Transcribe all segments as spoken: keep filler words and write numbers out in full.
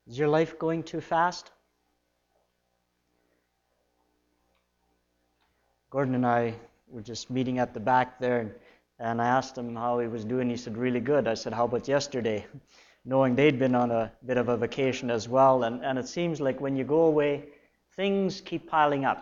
Is your life going too fast? Gordon and I were just meeting at the back there, and, and I asked him how he was doing. He said, really good. I said, how about yesterday? Knowing they'd been on a bit of a vacation as well, and, and it seems like when you go away, things keep piling up.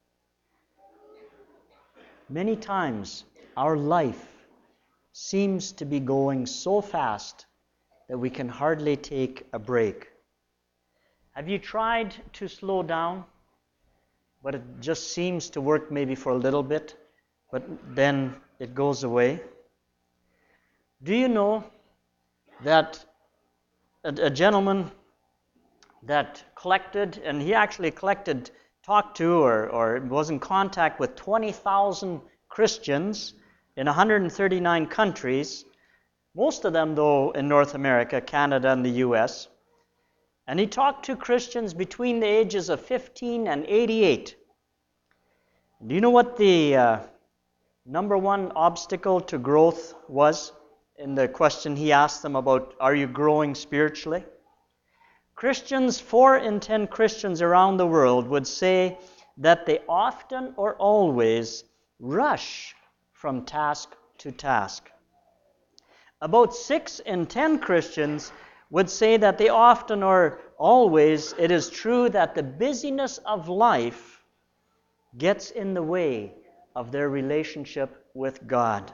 Many times, our life seems to be going so fast that we can hardly take a break. Have you tried to slow down, but it just seems to work maybe for a little bit, but then it goes away? Do you know that a, a gentleman that collected, and he actually collected, talked to, or, or was in contact with twenty thousand Christians in one hundred thirty-nine countries, most of them, though, in North America, Canada, and the U S. And he talked to Christians between the ages of fifteen and eighty-eight. Do you know what the uh, number one obstacle to growth was in the question he asked them about, are you growing spiritually? Christians, four in ten Christians around the world would say that they often or always rush from task to task. About six in ten Christians would say that they often or always, it is true that the busyness of life gets in the way of their relationship with God.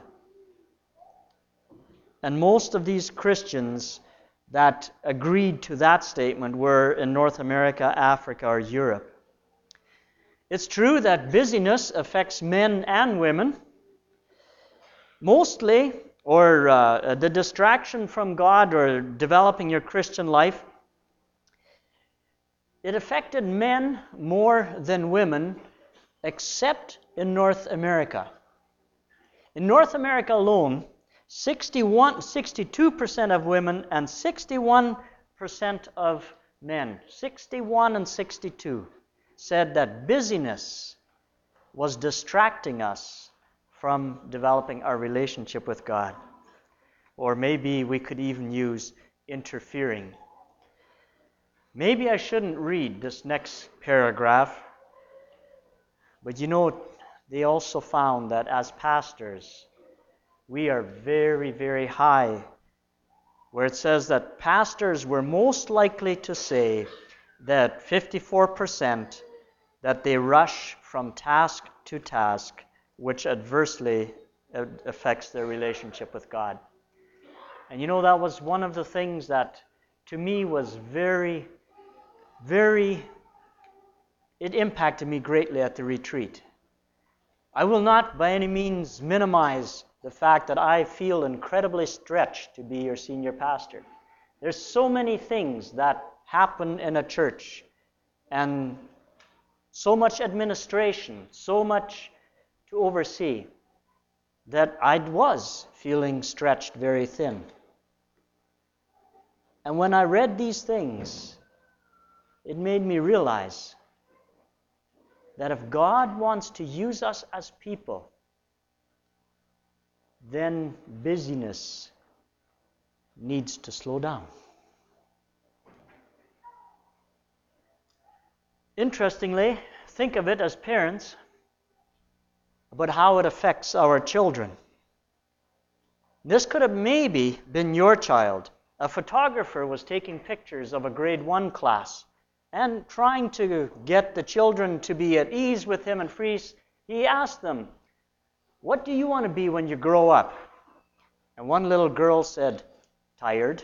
And most of these Christians that agreed to that statement were in North America, Africa, or Europe. It's true that busyness affects men and women. Mostly, or uh, the distraction from God or developing your Christian life, it affected men more than women, except in North America. In North America alone, sixty-one, sixty-two percent of women and sixty-one percent of men, sixty-one and sixty-two, said that busyness was distracting us from developing our relationship with God. Or maybe we could even use interfering. Maybe I shouldn't read this next paragraph, but you know, they also found that as pastors, we are very, very high, where it says that pastors were most likely to say that fifty-four percent that they rush from task to task, which adversely affects their relationship with God. And you know, that was one of the things that to me was very, very, it impacted me greatly at the retreat. I will not by any means minimize the fact that I feel incredibly stretched to be your senior pastor. There's so many things that happen in a church, and so much administration, so much to oversee, that I was feeling stretched very thin. And when I read these things, it made me realize that if God wants to use us as people, then busyness needs to slow down. Interestingly, think of it as parents, about how it affects our children. This could have maybe been your child. A photographer was taking pictures of a grade one class and trying to get the children to be at ease with him and free. He asked them, what do you want to be when you grow up? And one little girl said, tired.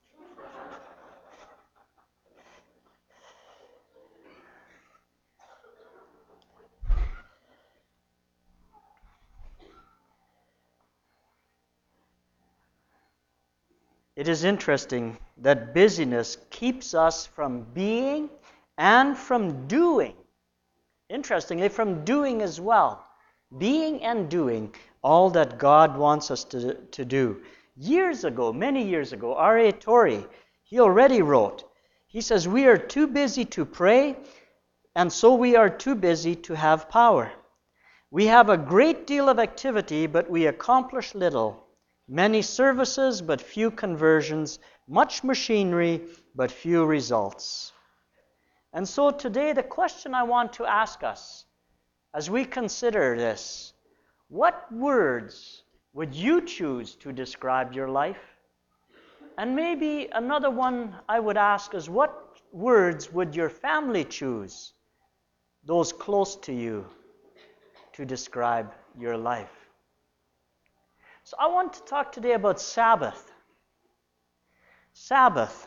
It is interesting that busyness keeps us from being and from doing. Interestingly, from doing as well. Being and doing all that God wants us to, to do. Years ago, many years ago, R A Torrey, he already wrote, he says, we are too busy to pray, and so we are too busy to have power. We have a great deal of activity, but we accomplish little. Many services, but few conversions. Much machinery, but few results. And so today, the question I want to ask us as we consider this, what words would you choose to describe your life? And maybe another one I would ask is, what words would your family choose, those close to you, to describe your life? So I want to talk today about Sabbath. Sabbath.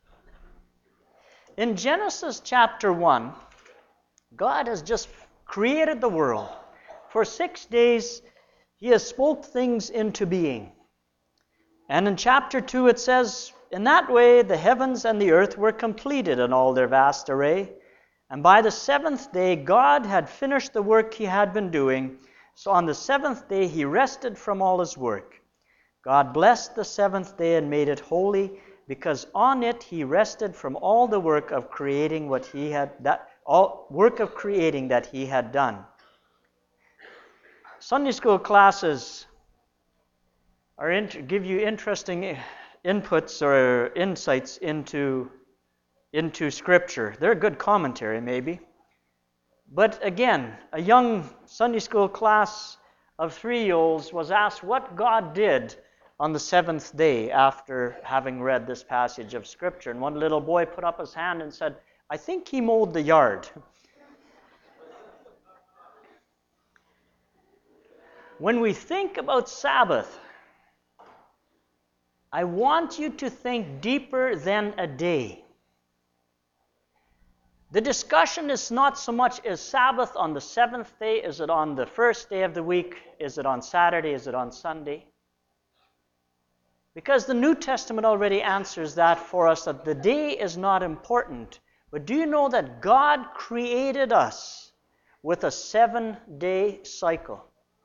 In Genesis chapter one, God has just created the world. For six days, He has spoke things into being. And in chapter two it says, in that way the heavens and the earth were completed in all their vast array. And by the seventh day God had finished the work He had been doing. So on the seventh day He rested from all His work. God blessed the seventh day and made it holy, because on it He rested from all the work of creating what He had that all work of creating that He had done. Sunday school classes are int- give you interesting inputs or insights into into Scripture. They're a good commentary, maybe. But again, a young Sunday school class of three-year-olds was asked what God did on the seventh day after having read this passage of Scripture. And one little boy put up his hand and said, I think He mowed the yard. When we think about Sabbath, I want you to think deeper than a day. The discussion is not so much, is Sabbath on the seventh day? Is it on the first day of the week? Is it on Saturday? Is it on Sunday? Because the New Testament already answers that for us, that the day is not important. But do you know that God created us with a seven-day cycle?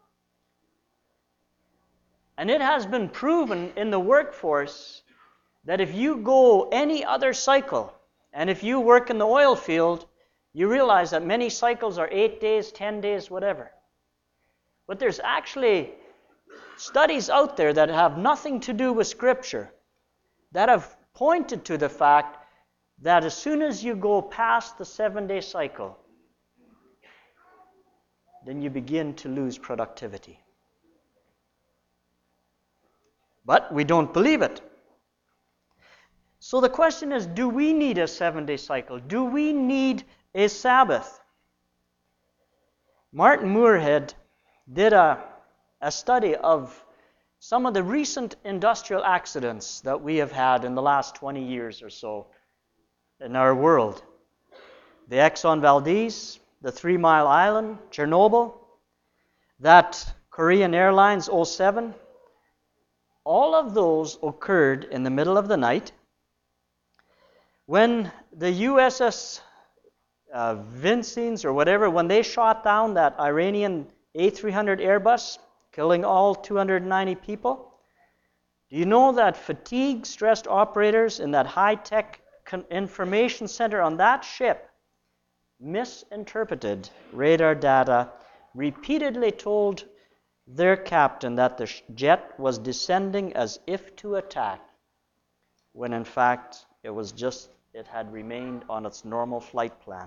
And it has been proven in the workforce that if you go any other cycle, and if you work in the oil field, you realize that many cycles are eight days, ten days, whatever. But there's actually studies out there that have nothing to do with Scripture that have pointed to the fact that as soon as you go past the seven-day cycle, then you begin to lose productivity. But we don't believe it. So the question is, do we need a seven-day cycle? Do we need a Sabbath? Martin Moorhead did a, a study of some of the recent industrial accidents that we have had in the last twenty years or so in our world. The Exxon Valdez, the Three Mile Island, Chernobyl, that Korean Airlines oh seven, all of those occurred in the middle of the night. When the U S S uh, Vincennes or whatever, when they shot down that Iranian A three hundred Airbus, killing all two hundred ninety people, do you know that fatigue stressed operators in that high-tech con- information center on that ship misinterpreted radar data, repeatedly told their captain that the jet was descending as if to attack, when in fact it was just, it had remained on its normal flight plan.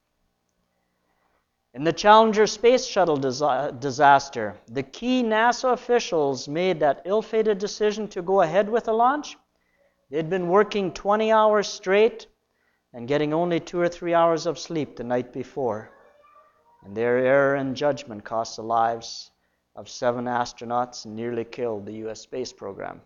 In the Challenger space shuttle dis- disaster, the key NASA officials made that ill-fated decision to go ahead with the launch. They'd been working twenty hours straight and getting only two or three hours of sleep the night before. And their error in judgment cost the lives of seven astronauts and nearly killed the U S space program.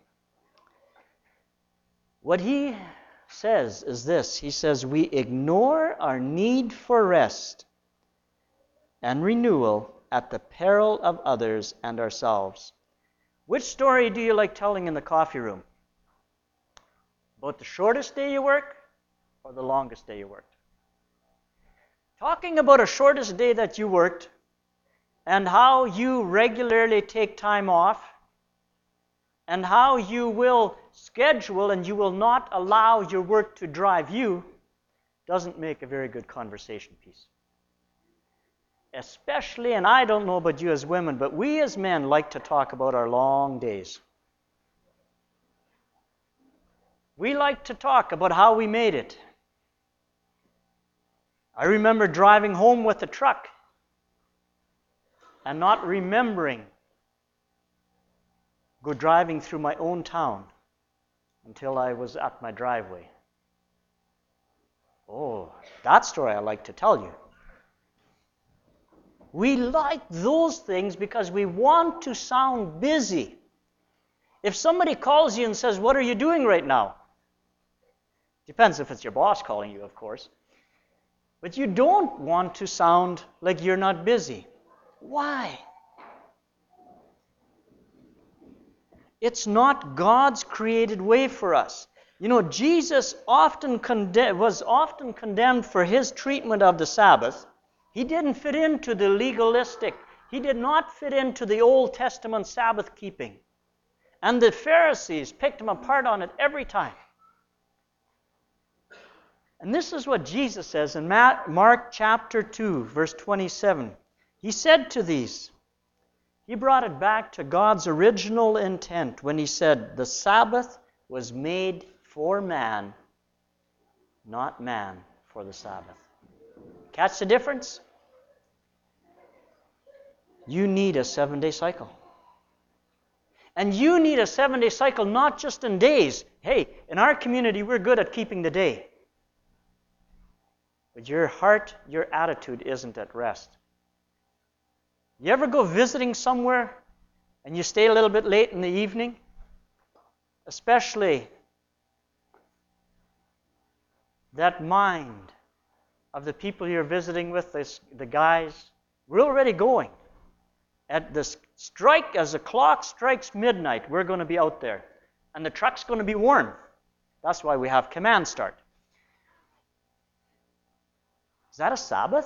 What he says is this. He says, we ignore our need for rest and renewal at the peril of others and ourselves. Which story do you like telling in the coffee room? About the shortest day you work or the longest day you worked? Talking about a shortest day that you worked and how you regularly take time off and how you will schedule and you will not allow your work to drive you doesn't make a very good conversation piece. Especially, and I don't know about you as women, but we as men like to talk about our long days. We like to talk about how we made it. I remember driving home with a truck and not remembering go driving through my own town until I was at my driveway. Oh, that story I like to tell you. We like those things because we want to sound busy. If somebody calls you and says, "What are you doing right now?" Depends if it's your boss calling you, of course. But you don't want to sound like you're not busy. Why? It's not God's created way for us. You know, Jesus often conde- was often condemned for his treatment of the Sabbath. He didn't fit into the legalistic. He did not fit into the Old Testament Sabbath keeping. And the Pharisees picked him apart on it every time. And this is what Jesus says in Mark chapter two, verse twenty-seven. He said to these, he brought it back to God's original intent when he said, "The Sabbath was made for man, not man for the Sabbath." Catch the difference? You need a seven-day cycle. And you need a seven-day cycle not just in days. Hey, in our community, we're good at keeping the day. But your heart, your attitude isn't at rest. You ever go visiting somewhere and you stay a little bit late in the evening? Especially that mind of the people you're visiting with, this, the guys, we're already going. At the strike, as the clock strikes midnight, we're going to be out there. And the truck's going to be warm. That's why we have command start. Is that a Sabbath?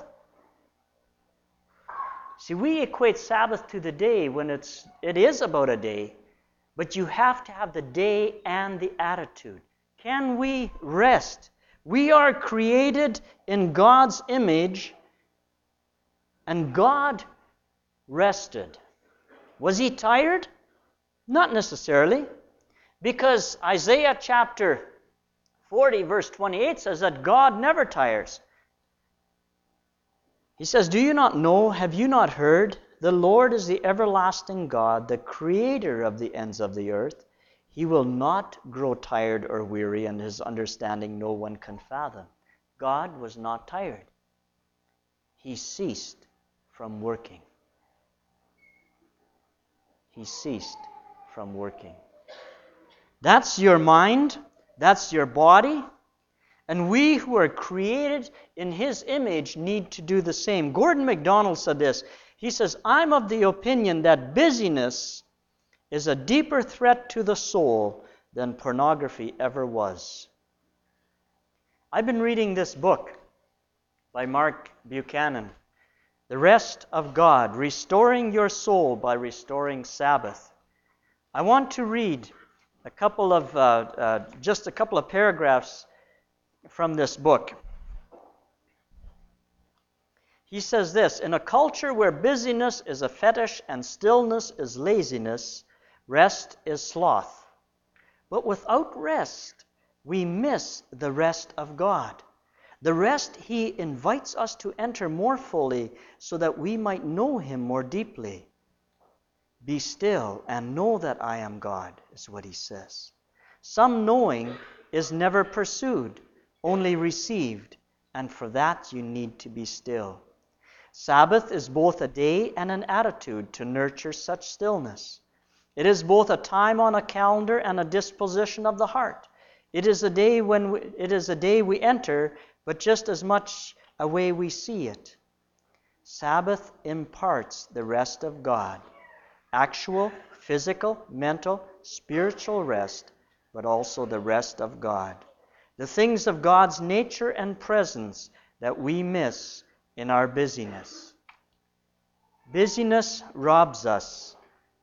See, we equate Sabbath to the day when it's it is about a day, but you have to have the day and the attitude. Can we rest? We are created in God's image, and God rested. Was he tired? Not necessarily, because Isaiah chapter forty, verse twenty-eight says that God never tires. He says, "Do you not know? Have you not heard? The Lord is the everlasting God, the creator of the ends of the earth. He will not grow tired or weary, and his understanding no one can fathom." God was not tired. He ceased from working. He ceased from working. That's your mind. That's your body. And we who are created in his image need to do the same. Gordon MacDonald said this. He says, "I'm of the opinion that busyness is a deeper threat to the soul than pornography ever was." I've been reading this book by Mark Buchanan, "The Rest of God, Restoring Your Soul by Restoring Sabbath." I want to read a couple of, uh, uh, just a couple of paragraphs from this book. He says this, "In a culture where busyness is a fetish and stillness is laziness, rest is sloth. But without rest, we miss the rest of God. The rest he invites us to enter more fully so that we might know him more deeply. Be still and know that I am God," is what he says. Some knowing is never pursued, only received, and for that you need to be still. Sabbath is both a day and an attitude to nurture such stillness. It is both a time on a calendar and a disposition of the heart. It is a day when we, it is a day we enter, but just as much a way we see it. Sabbath imparts the rest of God, actual, physical, mental, spiritual rest, but also the rest of God. The things of God's nature and presence that we miss in our busyness. Busyness robs us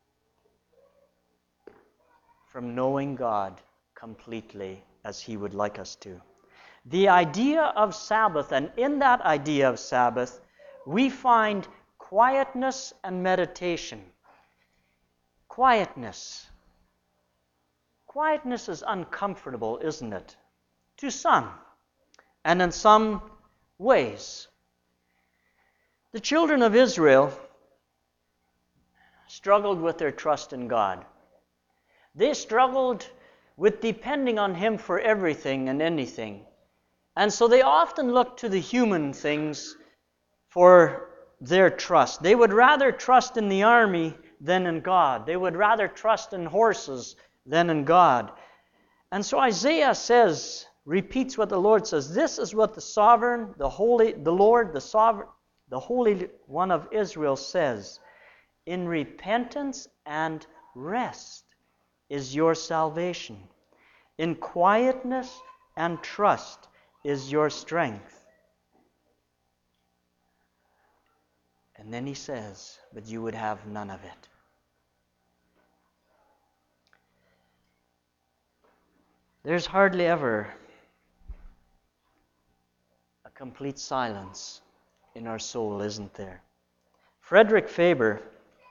from knowing God completely as he would like us to. The idea of Sabbath, and in that idea of Sabbath, we find quietness and meditation. Quietness. Quietness is uncomfortable, isn't it? To some, and in some ways. The children of Israel struggled with their trust in God. They struggled with depending on Him for everything and anything. And so they often looked to the human things for their trust. They would rather trust in the army than in God. They would rather trust in horses than in God. And so Isaiah says, repeats what the Lord says. This is what the sovereign, the holy, the Lord, the sovereign, the Holy One of Israel says. In repentance and rest is your salvation. In quietness and trust is your strength. And then he says, but you would have none of it. There's hardly ever a complete silence in our soul, isn't there? Frederick Faber,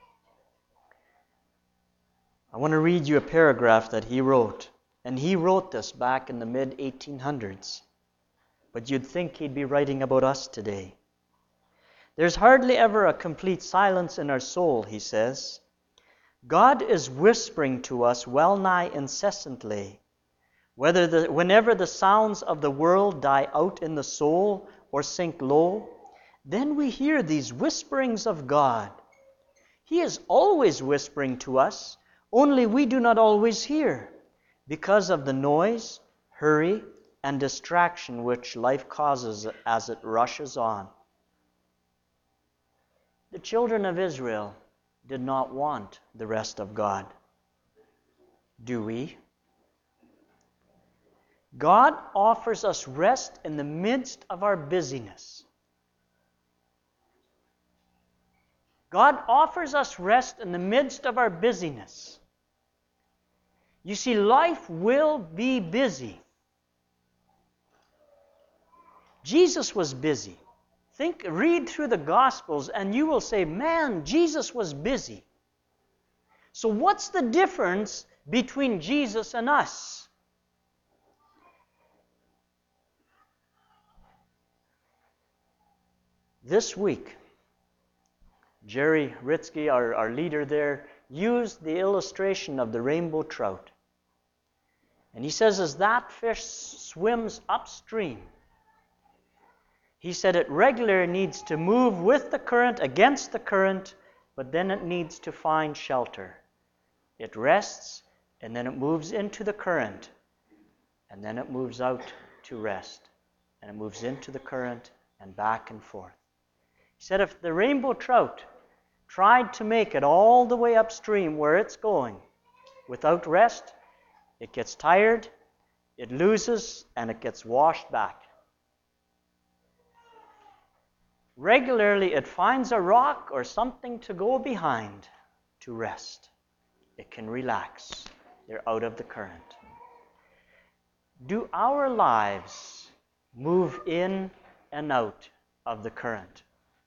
I want to read you a paragraph that he wrote. And he wrote this back in the mid eighteen hundreds. But you'd think he'd be writing about us today. There's hardly ever a complete silence in our soul, he says. God is whispering to us well nigh incessantly. Whether the, whenever the sounds of the world die out in the soul or sink low, then we hear these whisperings of God. He is always whispering to us, only we do not always hear, because of the noise, hurry, and distraction which life causes as it rushes on. The children of Israel did not want the rest of God. Do we? God offers us rest in the midst of our busyness. God offers us rest in the midst of our busyness. You see, life will be busy. Jesus was busy. Think, read through the Gospels and you will say, man, Jesus was busy. So what's the difference between Jesus and us? This week, Jerry Ritzky, our, our leader there, used the illustration of the rainbow trout. And he says, as that fish swims upstream, he said it regularly needs to move with the current, against the current, but then it needs to find shelter. It rests, and then it moves into the current, and then it moves out to rest. And it moves into the current and back and forth. He said if the rainbow trout tried to make it all the way upstream where it's going without rest, it gets tired, it loses, and it gets washed back. Regularly, it finds a rock or something to go behind to rest. It can relax. They're out of the current. Do our lives move in and out of the current?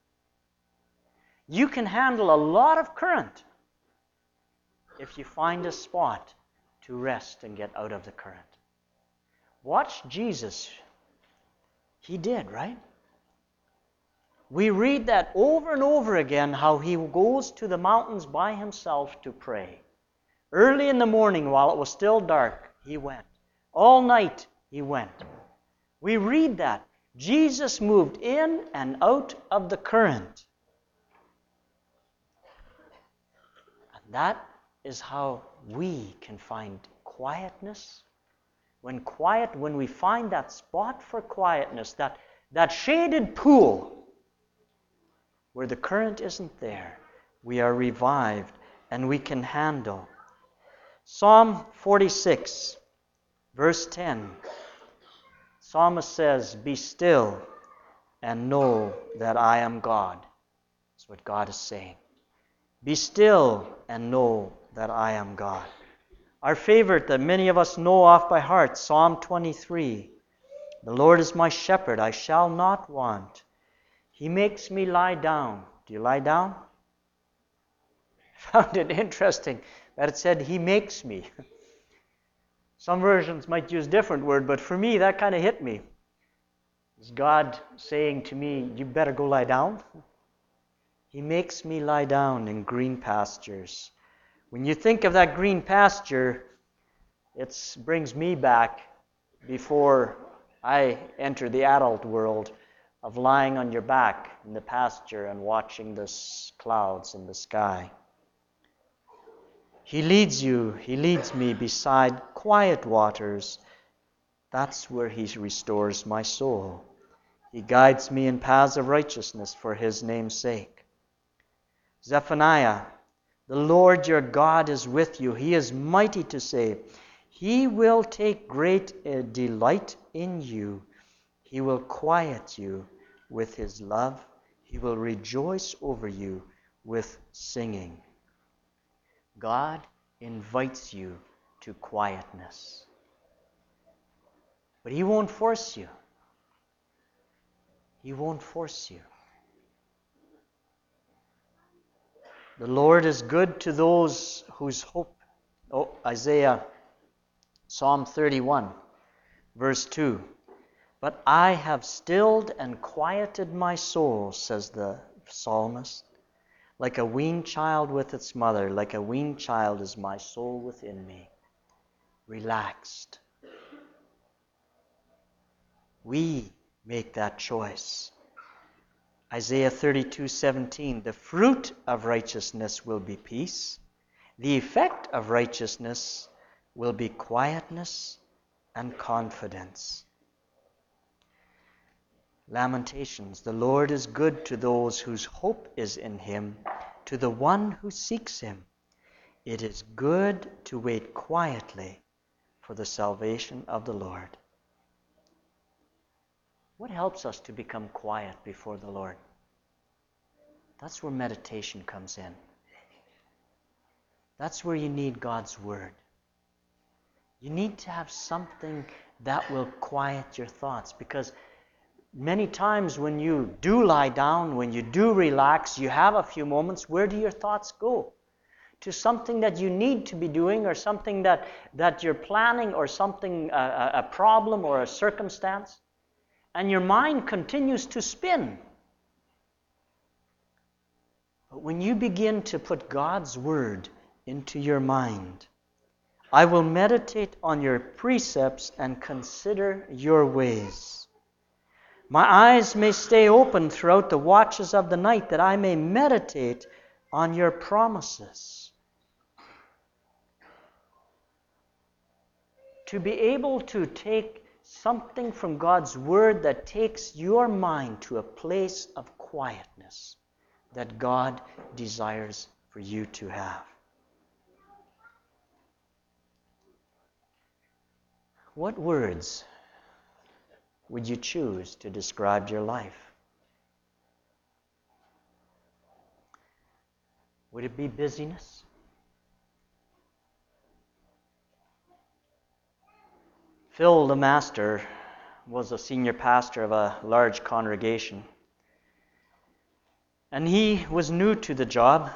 You can handle a lot of current if you find a spot to rest and get out of the current. Watch Jesus. He did, right? We read that over and over again, how he goes to the mountains by himself to pray. Early in the morning, while it was still dark, he went. All night, he went. We read that. Jesus moved in and out of the current. And that is how we can find quietness. When quiet, when we find that spot for quietness, that, that shaded pool, where the current isn't there, we are revived and we can handle. Psalm forty-six, verse ten. Psalmist says, be still and know that I am God. That's what God is saying. Be still and know that I am God. Our favorite that many of us know off by heart, Psalm twenty-three. The Lord is my shepherd, I shall not want. He makes me lie down. Do you lie down? I found it interesting that it said, he makes me. Some versions might use different word, but for me, that kind of hit me. Is God saying to me, you better go lie down? He makes me lie down in green pastures. When you think of that green pasture, it brings me back before I enter the adult world of lying on your back in the pasture and watching the clouds in the sky. He leads you, He leads me beside quiet waters. That's where He restores my soul. He guides me in paths of righteousness for His name's sake. Zephaniah, the Lord your God is with you. He is mighty to save. He will take great uh, delight in you. He will quiet you with His love. He will rejoice over you with singing. God invites you to quietness. But He won't force you. He won't force you. The Lord is good to those whose hope. Oh, Isaiah, Psalm thirty-one, verse two. But I have stilled and quieted my soul, says the psalmist. Like a weaned child with its mother, like a weaned child is my soul within me. Relaxed. We make that choice. Isaiah thirty-two seventeen, the fruit of righteousness will be peace. The effect of righteousness will be quietness and confidence. Lamentations, the Lord is good to those whose hope is in Him, to the one who seeks Him. It is good to wait quietly for the salvation of the Lord. What helps us to become quiet before the Lord? That's where meditation comes in. That's where you need God's Word. You need to have something that will quiet your thoughts, because many times when you do lie down, when you do relax, you have a few moments, where do your thoughts go? To something that you need to be doing, or something that, that you're planning, or something, a, a problem or a circumstance. And your mind continues to spin. But when you begin to put God's Word into your mind, I will meditate on your precepts and consider your ways. My eyes may stay open throughout the watches of the night, that I may meditate on your promises. To be able to take something from God's Word that takes your mind to a place of quietness that God desires for you to have. What words would you choose to describe your life? Would it be busyness? Phil, the master, was a senior pastor of a large congregation. And he was new to the job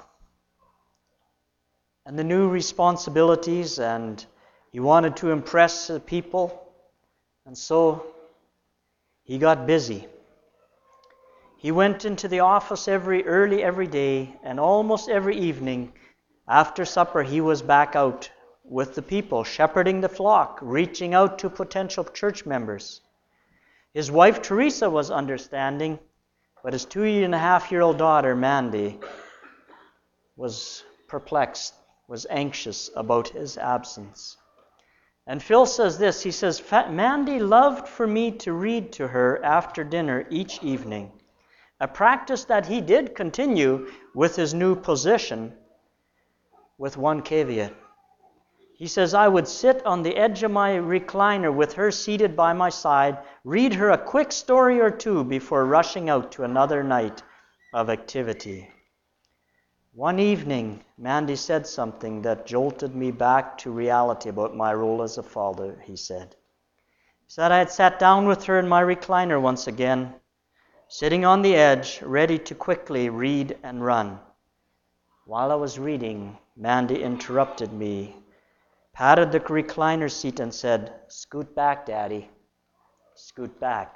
and the new responsibilities, and he wanted to impress the people. And so he got busy. He went into the office every early every day, and almost every evening after supper he was back out with the people, shepherding the flock, reaching out to potential church members. His wife Teresa was understanding, but his two and a half year old daughter Mandy was perplexed, was anxious about his absence. And Phil says this, he says, Mandy loved for me to read to her after dinner each evening, a practice that he did continue with his new position, with one caveat. He says, I would sit on the edge of my recliner with her seated by my side, read her a quick story or two before rushing out to another night of activity. One evening, Mandy said something that jolted me back to reality about my role as a father, he said. He said, I had sat down with her in my recliner once again, sitting on the edge, ready to quickly read and run. While I was reading, Mandy interrupted me, patted the recliner seat and said, "Scoot back, Daddy. Scoot back."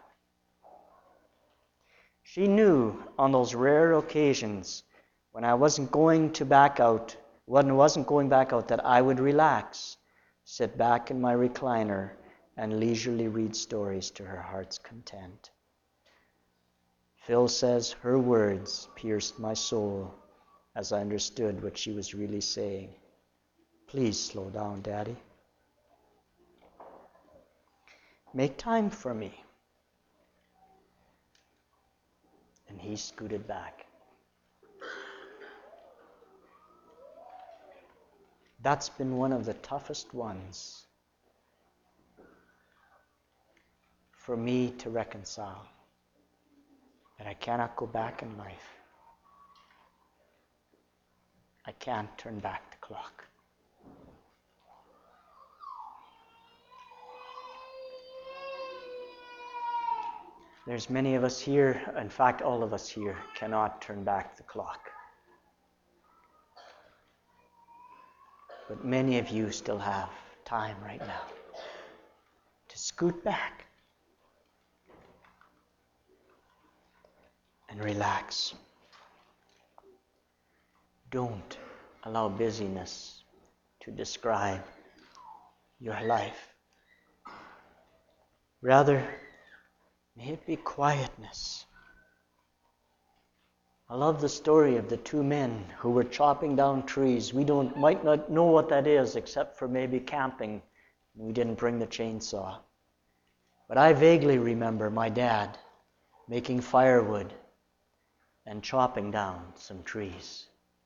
She knew on those rare occasions when I wasn't going to back out, when wasn't going back out, that I would relax, sit back in my recliner, and leisurely read stories to her heart's content. Phil says her words pierced my soul as I understood what she was really saying. "Please slow down, Daddy. Make time for me." And he scooted back. That's been one of the toughest ones for me to reconcile, that I cannot go back in life. I can't turn back the clock. There's many of us here, in fact all of us here, cannot turn back the clock. But many of you still have time right now to scoot back and relax. Don't allow busyness to describe your life. Rather, may it be quietness. I love the story of the two men who were chopping down trees. We don't might not know what that is except for maybe camping. We didn't bring the chainsaw. But I vaguely remember my dad making firewood and chopping down some trees.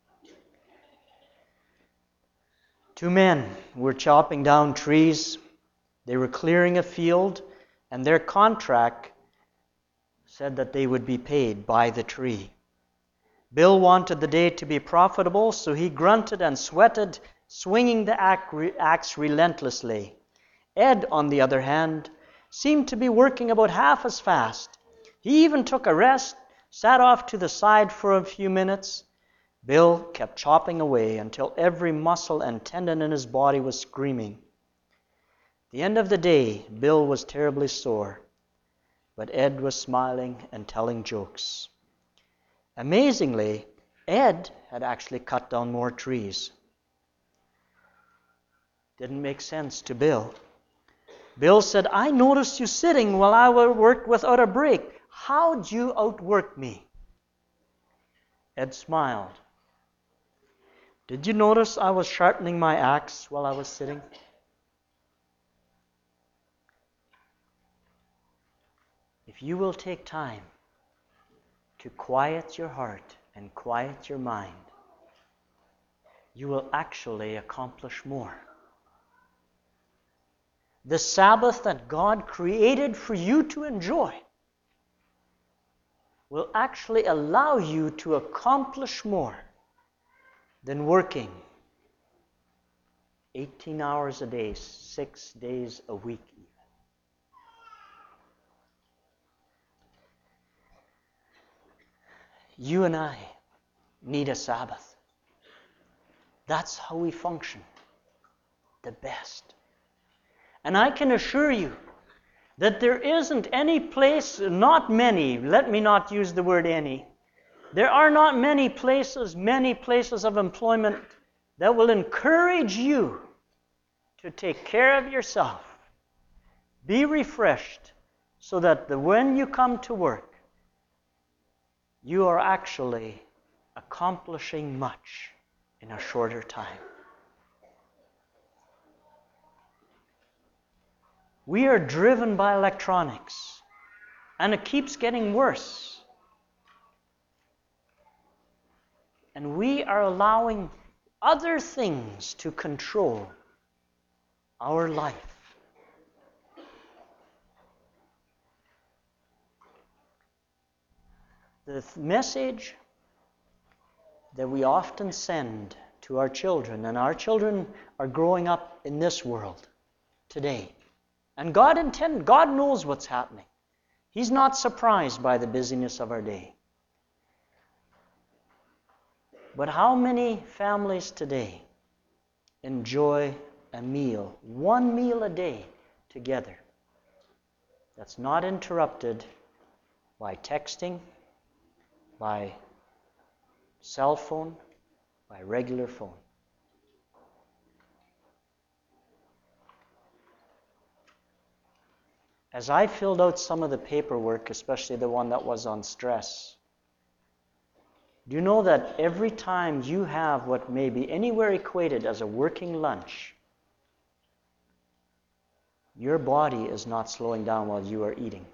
Two men were chopping down trees. They were clearing a field, and their contract said that they would be paid by the tree. Bill wanted the day to be profitable, so he grunted and sweated, swinging the axe relentlessly. Ed, on the other hand, seemed to be working about half as fast. He even took a rest, sat off to the side for a few minutes. Bill kept chopping away until every muscle and tendon in his body was screaming. At the end of the day, Bill was terribly sore, but Ed was smiling and telling jokes. Amazingly, Ed had actually cut down more trees. Didn't make sense to Bill. Bill said, "I noticed you sitting while I worked without a break. How'd you outwork me?" Ed smiled. "Did you notice I was sharpening my axe while I was sitting?" If you will take time to quiet your heart and quiet your mind, you will actually accomplish more. The Sabbath that God created for you to enjoy will actually allow you to accomplish more than working eighteen hours a day, six days a week. You and I need a Sabbath. That's how we function the best. And I can assure you that there isn't any place, not many, let me not use the word any, there are not many places, many places of employment that will encourage you to take care of yourself, be refreshed, so that the, when you come to work, you are actually accomplishing much in a shorter time. We are driven by electronics, and it keeps getting worse. And we are allowing other things to control our life. The message that we often send to our children, and our children are growing up in this world today. And God intended, God knows what's happening. He's not surprised by the busyness of our day. But how many families today enjoy a meal, one meal a day together that's not interrupted by texting, by cell phone, by regular phone. As I filled out some of the paperwork, especially the one that was on stress, do you know that every time you have what may be anywhere equated as a working lunch, your body is not slowing down while you are eating?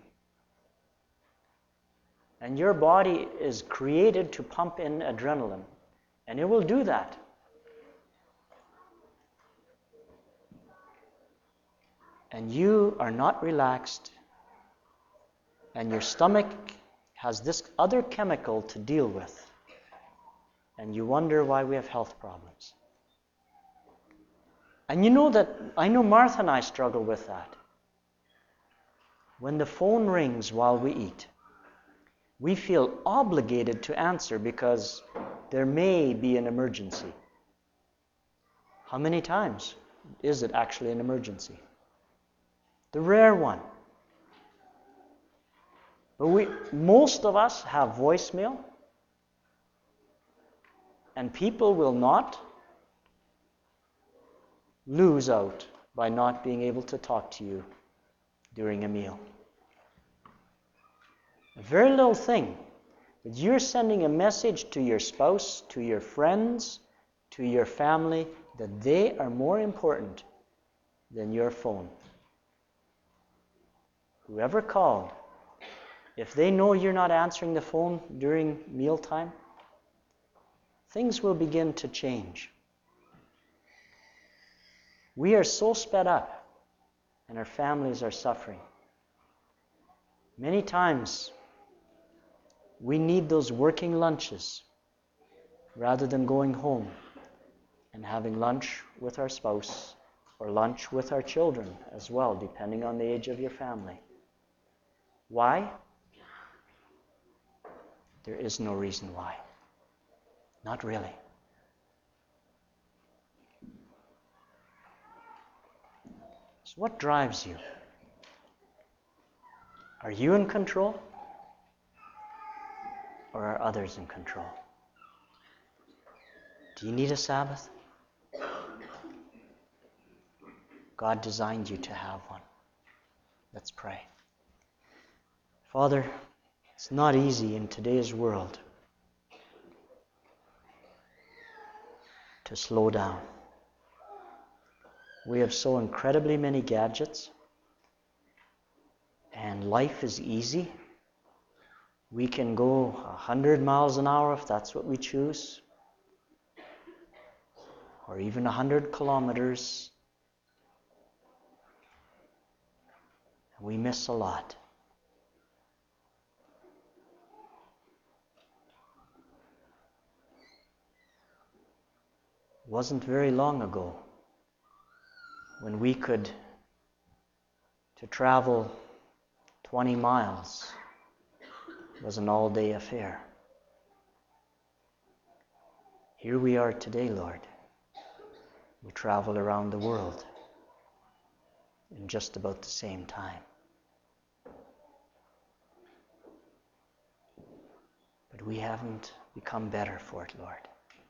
And your body is created to pump in adrenaline, and it will do that. And you are not relaxed, and your stomach has this other chemical to deal with, and you wonder why we have health problems. And you know that, I know Martha and I struggle with that. When the phone rings while we eat, we feel obligated to answer because there may be an emergency. How many times is it actually an emergency? The rare one. But we, most of us have voicemail, and people will not lose out by not being able to talk to you during a meal. A very little thing, but you're sending a message to your spouse, to your friends, to your family, that they are more important than your phone. Whoever called, if they know you're not answering the phone during mealtime, things will begin to change. We are so sped up, and our families are suffering. Many times, we need those working lunches rather than going home and having lunch with our spouse or lunch with our children as well, depending on the age of your family. Why? There is no reason why. Not really. So what drives you? Are you in control? Or are others in control? Do you need a Sabbath? God designed you to have one. Let's pray. Father, it's not easy in today's world to slow down. We have so incredibly many gadgets, and life is easy. We can go a hundred miles an hour if that's what we choose, or even a hundred kilometers. And we miss a lot. It wasn't very long ago when we could to travel twenty miles was an all-day affair. Here we are today, Lord. We travel around the world in just about the same time. But we haven't become better for it, Lord.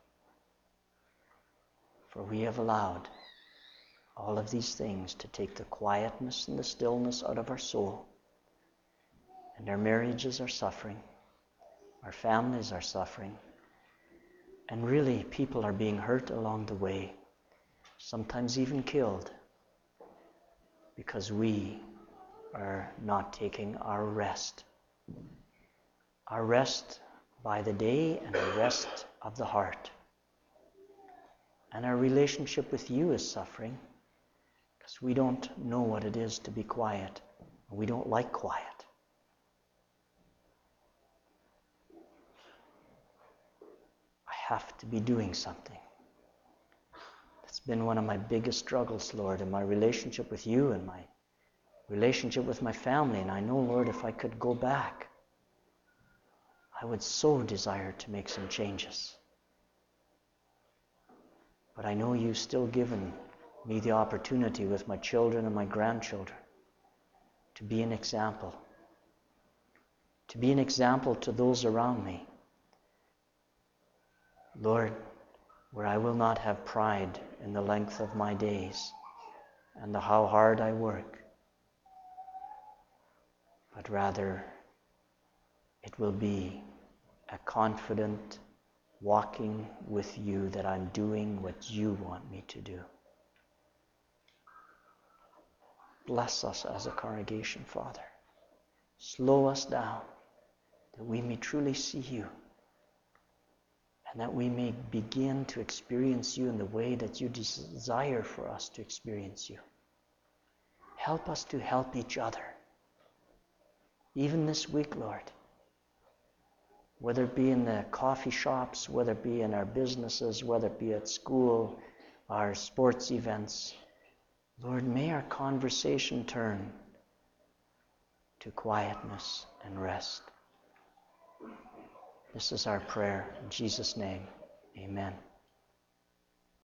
For we have allowed all of these things to take the quietness and the stillness out of our soul. And our marriages are suffering. Our families are suffering. And really, people are being hurt along the way. Sometimes even killed. Because we are not taking our rest. Our rest by the day and our rest of the heart. And our relationship with you is suffering. Because we don't know what it is to be quiet. We don't like quiet. I have to be doing something. That's been one of my biggest struggles, Lord, in my relationship with you and my relationship with my family. And I know, Lord, if I could go back, I would so desire to make some changes. But I know you've still given me the opportunity with my children and my grandchildren to be an example, to be an example to those around me. Lord, where I will not have pride in the length of my days and the how hard I work, but rather it will be a confident walking with you that I'm doing what you want me to do. Bless us as a congregation, Father. Slow us down that we may truly see you and that we may begin to experience you in the way that you desire for us to experience you. Help us to help each other. Even this week, Lord, whether it be in the coffee shops, whether it be in our businesses, whether it be at school, our sports events, Lord, may our conversation turn to quietness and rest. This is our prayer. In Jesus' name, amen.